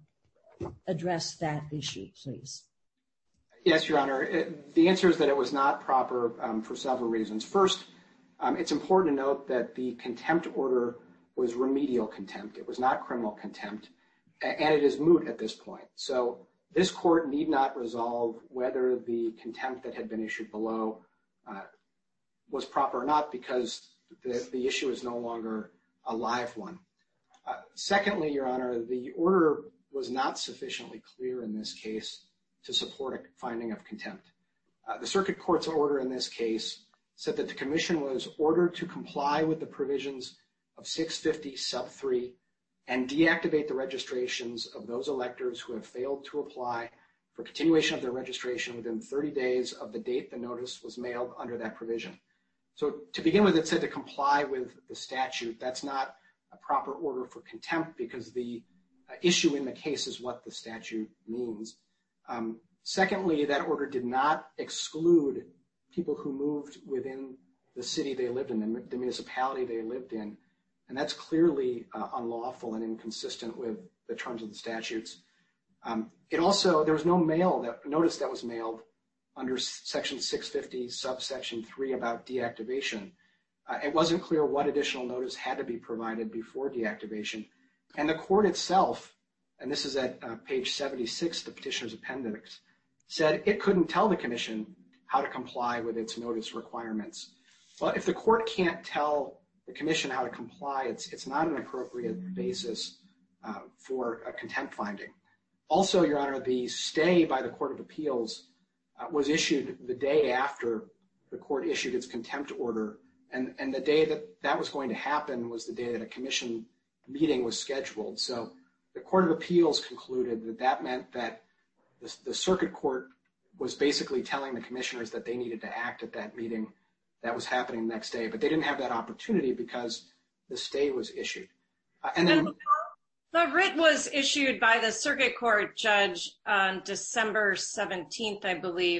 address that issue, please? Yes, Your Honor. It, the answer is that it was not proper um, for several reasons. First, um, it's important to note that the contempt order was remedial contempt. It was not criminal contempt, and it is moot at this point. So this court need not resolve whether the contempt that had been issued below uh, was proper or not, because the, the issue is no longer a live one. Uh, secondly, Your Honor, the order was not sufficiently clear in this case to support a finding of contempt. Uh, the circuit court's order in this case said that the commission was ordered to comply with the provisions of six fifty sub three and deactivate the registrations of those electors who have failed to apply for continuation of their registration within thirty days of the date the notice was mailed under that provision. So to begin with, it said to comply with the statute. That's not a proper order for contempt, because the uh, issue in the case is what the statute means. Um, secondly, that order did not exclude people who moved within the city they lived in, the, the municipality they lived in, and that's clearly uh, unlawful and inconsistent with the terms of the statutes. Um, it also, there was no mail that notice that was mailed under section six fifty subsection three about deactivation. Uh, it wasn't clear what additional notice had to be provided before deactivation, and the court itself, and this is at uh, page seventy-six, the petitioner's appendix, said it couldn't tell the commission how to comply with its notice requirements. Well, if the court can't tell the commission how to comply, it's, it's not an appropriate basis uh, for a contempt finding. Also, Your Honor, the stay by the Court of Appeals uh, was issued the day after the court issued its contempt order, and, and the day that that was going to happen was the day that a commission meeting was scheduled. So the Court of Appeals concluded that that meant that the, the circuit court was basically telling the commissioners that they needed to act at that meeting that was happening the next day, but they didn't have that opportunity because the stay was issued. Uh, and then the writ was issued by the circuit court judge on December seventeenth, I believe,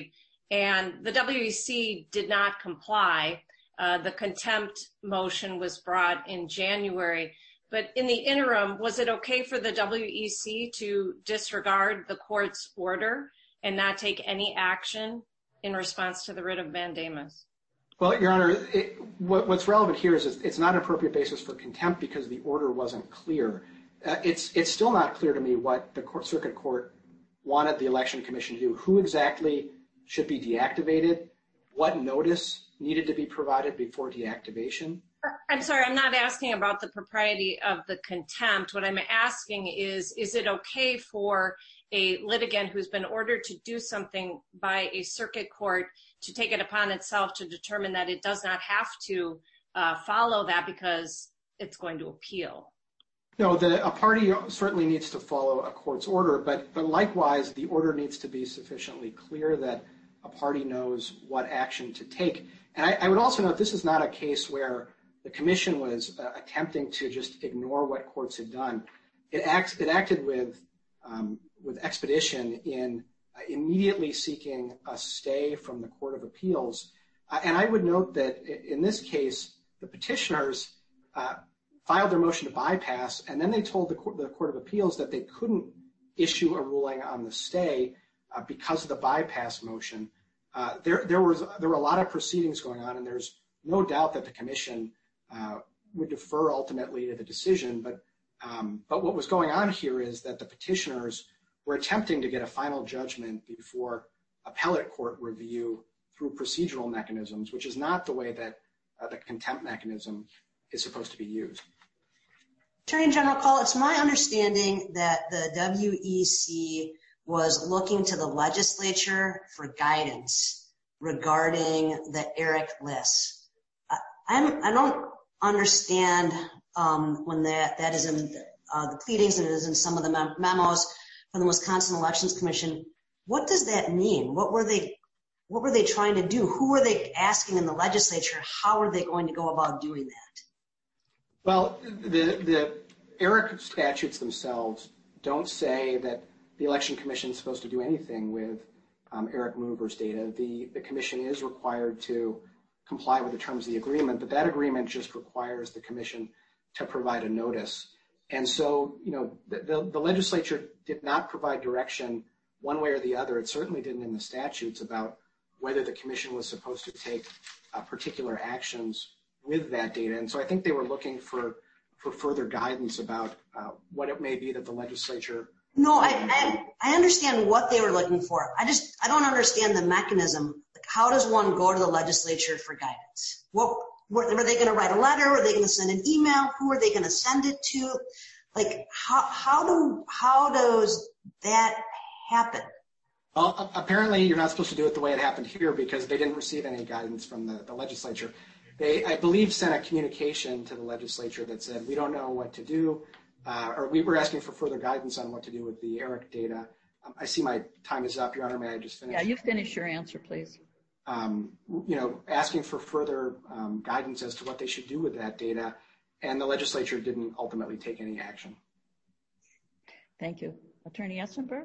and the W E C did not comply. Uh, the contempt motion was brought in January. But in the interim, was it okay for the W E C to disregard the court's order and not take any action in response to the writ of mandamus? Well, Your Honor, it, what, what's relevant here is it's not an appropriate basis for contempt because the order wasn't clear. Uh, it's it's still not clear to me what the court, circuit court wanted the Election Commission to do. Who exactly should be deactivated? What notice needed to be provided before deactivation? I'm sorry, I'm not asking about the propriety of the contempt. What I'm asking is, is it okay for a litigant who's been ordered to do something by a circuit court to take it upon itself to determine that it does not have to uh, follow that because it's going to appeal? No, the, a party certainly needs to follow a court's order, but, but likewise, the order needs to be sufficiently clear that a party knows what action to take. And I, I would also note this is not a case where the commission was uh, attempting to just ignore what courts had done. It, acts, it acted with, um, with expedition in uh, immediately seeking a stay from the Court of Appeals. Uh, and I would note that in this case, the petitioners uh, filed their motion to bypass, and then they told the Court, the Court of Appeals that they couldn't issue a ruling on the stay uh, because of the bypass motion. Uh, there, there, was, there were a lot of proceedings going on, and there's no doubt that the commission uh, would defer ultimately to the decision. But, um, but what was going on here is that the petitioners were attempting to get a final judgment before appellate court review through procedural mechanisms, which is not the way that uh, the contempt mechanism is supposed to be used. Attorney General Call, it's my understanding that the W E C was looking to the legislature for guidance regarding the ERIC list. I, I'm, I don't understand um, when that, that is in uh, the pleadings and it is in some of the mem- memos from the Wisconsin Elections Commission. What does that mean? What were they, what were they trying to do? Who were they asking in the legislature? How are they going to go about doing that? Well, the, the ERIC statutes themselves don't say that the Election Commission is supposed to do anything with um, ERIC movers data. The, the commission is required to comply with the terms of the agreement, but that agreement just requires the commission to provide a notice. And so, you know, the, the, the legislature did not provide direction one way or the other. It certainly didn't in the statutes about whether the commission was supposed to take uh, particular actions with that data. And so I think they were looking for, for further guidance about uh, what it may be that the legislature. No, I, I I understand what they were looking for. I just, I don't understand the mechanism. Like, how does one go to the legislature for guidance? What, were, were they going to write a letter? Were they going to send an email? Who are they going to send it to? Like, how, how do, how does that happen? Well, apparently you're not supposed to do it the way it happened here because they didn't receive any guidance from the, the legislature. They, I believe, sent a communication to the legislature that said, we don't know what to do, uh, or we were asking for further guidance on what to do with the ERIC data. Um, I see my time is up, Your Honor. May I just finish? Yeah, you finish your answer, please. Um, you know, asking for further um, guidance as to what they should do with that data, and the legislature didn't ultimately take any action. Thank you. Attorney Essenberg?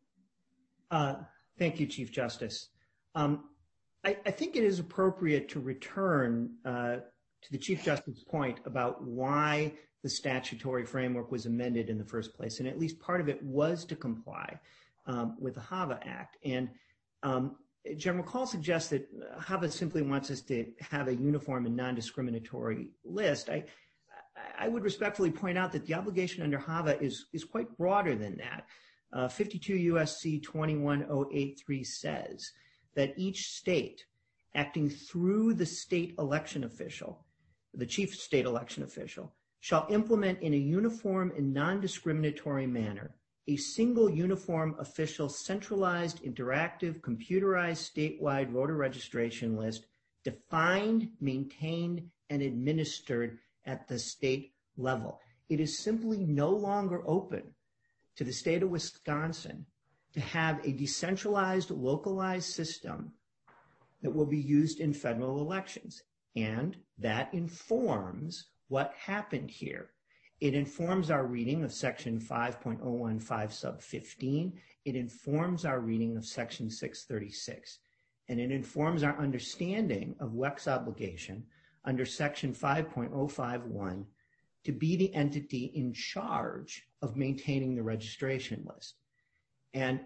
Uh, thank you, Chief Justice. Um, I, I think it is appropriate to return uh, to the Chief Justice's point about why the statutory framework was amended in the first place. And at least part of it was to comply um, with the HAVA Act. And um, General Call suggests that HAVA simply wants us to have a uniform and non-discriminatory list. I, I would respectfully point out that the obligation under HAVA is, is quite broader than that. Uh, fifty-two U S C twenty-one oh eighty-three says that each state acting through the state election official, the chief state election official, shall implement in a uniform and non-discriminatory manner a single uniform official centralized interactive computerized statewide voter registration list defined, maintained, and administered at the state level. It is simply no longer open to the state of Wisconsin to have a decentralized, localized system that will be used in federal elections. And that informs what happened here. It informs our reading of section five point oh one five sub fifteen. It informs our reading of section six thirty-six. and it informs our understanding of W E C's obligation under section five point oh five one to be the entity in charge of maintaining the registration list. And,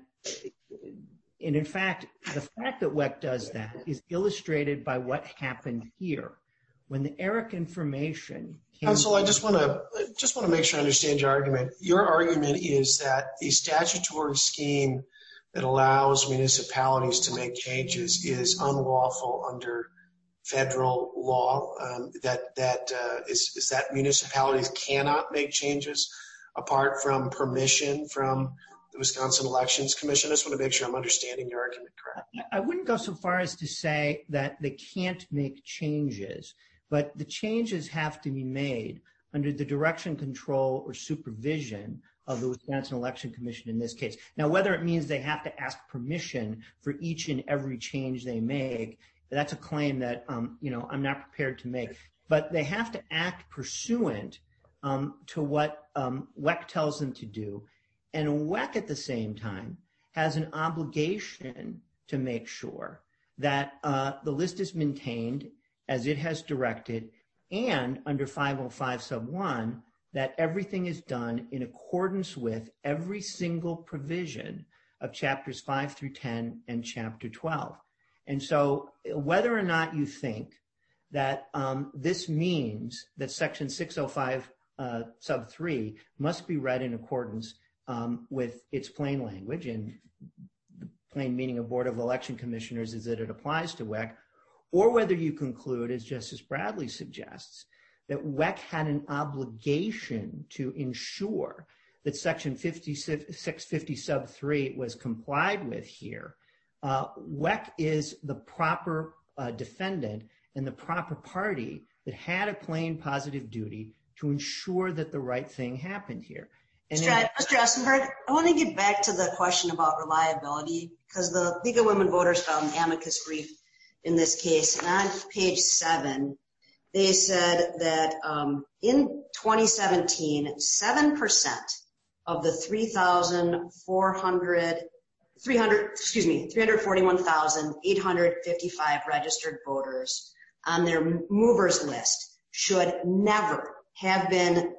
and in fact, the fact that W E C does that is illustrated by what happened here. When the ERIC information came- Counsel, I just want to just want to make sure I understand your argument. Your argument is that the statutory scheme that allows municipalities to make changes is unlawful under federal law. Um, that that uh, is is that municipalities cannot make changes apart from permission from the Wisconsin Elections Commission. I just want to make sure I'm understanding your argument correct. I wouldn't go so far as to say that they can't make changes, but the changes have to be made under the direction, control, or supervision of the Wisconsin Election Commission in this case. Now, whether it means they have to ask permission for each and every change they make, that's a claim that, um, you know, I'm not prepared to make. But they have to act pursuant um, to what um, W E C tells them to do. And W E C at the same time has an obligation to make sure that uh, the list is maintained as it has directed, and under five oh five sub one, that everything is done in accordance with every single provision of chapters five through ten and chapter twelve. And so whether or not you think that um, this means that section six oh five uh, sub three must be read in accordance um, with its plain language, and the plain meaning of Board of Election Commissioners is that it applies to W E C, or whether you conclude, as Justice Bradley suggests, that W E C had an obligation to ensure that section six fifty sub three was complied with here, uh, W E C is the proper uh, defendant and the proper party that had a plain positive duty to ensure that the right thing happened here. And Mister Essenberg, I want to get back to the question about reliability, because the League of Women Voters filed an amicus brief in this case. And on page seven, they said that um, in twenty seventeen, seven percent of the three thousand four hundred, three hundred, excuse me, three hundred forty-one thousand eight hundred fifty-five registered voters on their movers list should never have been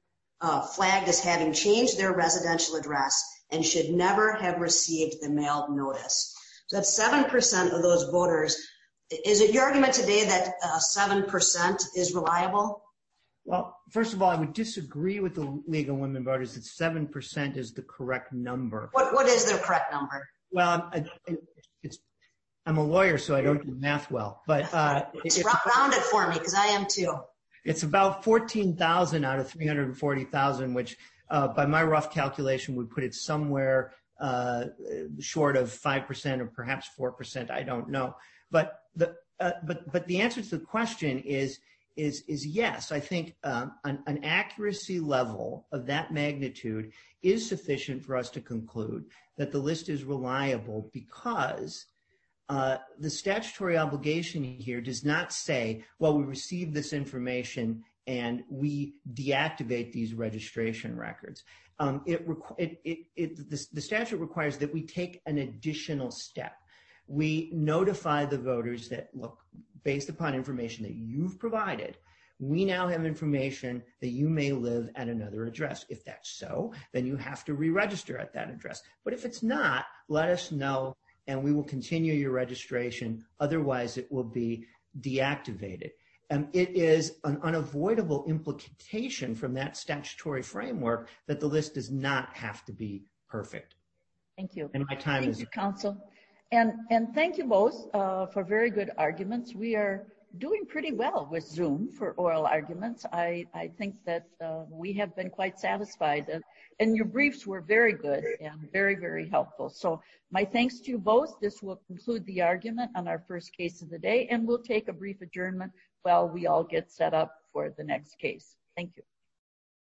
uh, flagged as having changed their residential address and should never have received the mailed notice. So that's seven percent of those voters. Is it your argument today that uh, seven percent is reliable? Well, first of all, I would disagree with the League of Women Voters that seven percent is the correct number. What What is the correct number? Well, I, it's, I'm a lawyer, so I don't do math well. But uh, it's, it's round it for me, because I am too. It's about fourteen thousand out of three hundred forty thousand, which uh, by my rough calculation would put it somewhere uh, short of five percent or perhaps four percent. I don't know. But the uh, but but the answer to the question is is is yes. I think um, an, an accuracy level of that magnitude is sufficient for us to conclude that the list is reliable, because uh, the statutory obligation here does not say, well, we received this information and we deactivate these registration records. Um, it, it, it, it the, the statute requires that we take an additional step. We notify the voters that, look, based upon information that you've provided, we now have information that you may live at another address. If that's so, then you have to re-register at that address. But if it's not, let us know and we will continue your registration. Otherwise, it will be deactivated. And it is an unavoidable implication from that statutory framework that the list does not have to be perfect. Thank you. And my time Thank is you, Counsel. And, and thank you both uh, for very good arguments. We are doing pretty well with Zoom for oral arguments. I, I think that uh, we have been quite satisfied. Uh, and your briefs were very good and very, very helpful. So my thanks to you both. This will conclude the argument on our first case of the day, and we'll take a brief adjournment while we all get set up for the next case. Thank you.